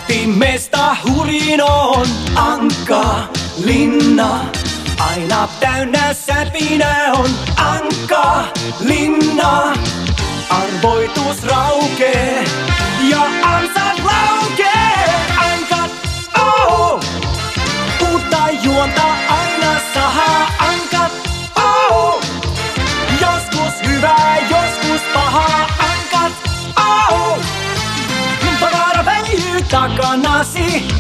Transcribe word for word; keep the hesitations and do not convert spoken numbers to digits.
Pimestä hurin on Ankka linna. Aina täynnä säpinä on Ankka linna. Arvoitus raukee ja ansat laukee. Ankat, oh! Uutta juonta aina sahaa. Ankat, oh! Joskus hyvää, joskus pahaa. Ankat, oh! Tavara väijyy takanasi.